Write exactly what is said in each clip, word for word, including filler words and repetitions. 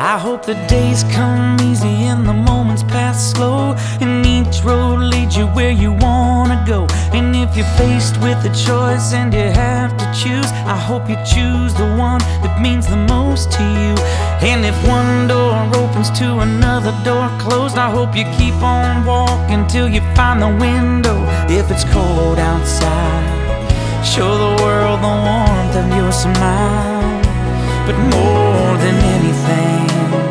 I hope the days come easy and the moments pass slow, and each road leads you where you wanna go. And if you're faced with a choice and you have to choose, I hope you choose the one that means the most to you. And if one door opens to another door closed, I hope you keep on walking till you find the window. If it's cold outside, show the world the warmth of your smile. But more than anything,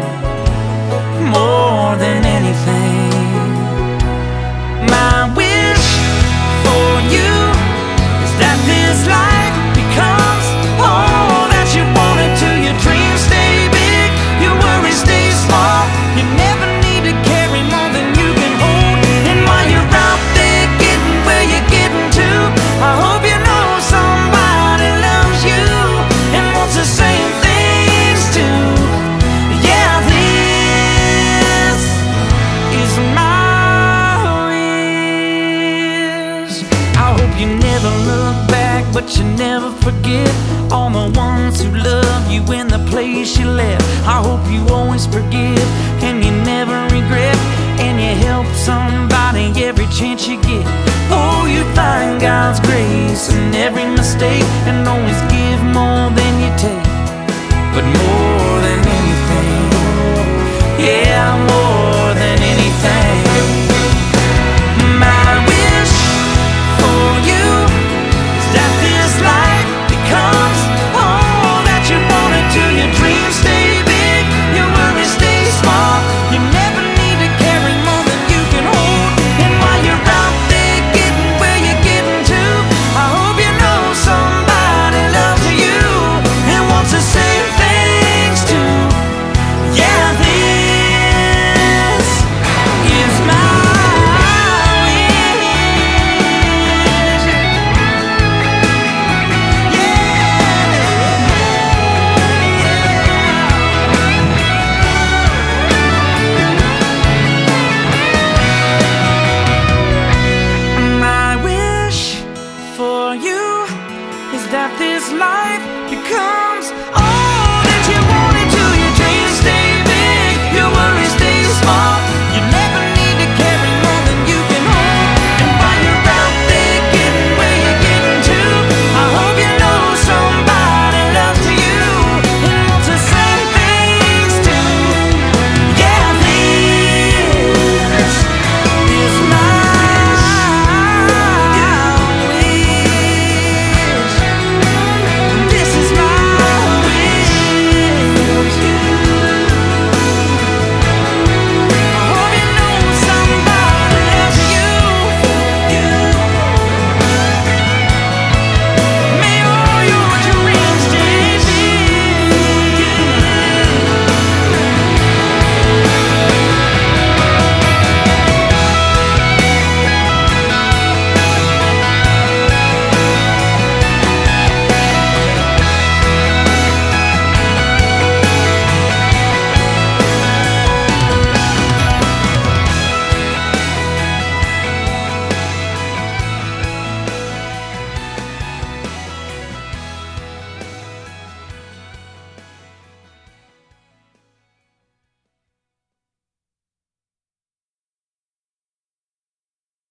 more than anything, my wish for you is that this life becomes all that you want it to. Your dreams stay big, your worries stay small. You never need to carry more than you can hold. And while you're out there getting where you're getting to, I hope you know somebody loves you and wants the same things too. Yeah, this is my wish. I hope you never look back, but you never forget all the ones who love you in the place you left. I hope you always forgive and you never regret, and you help somebody every chance you get. Oh, you find God's grace in every mistake and always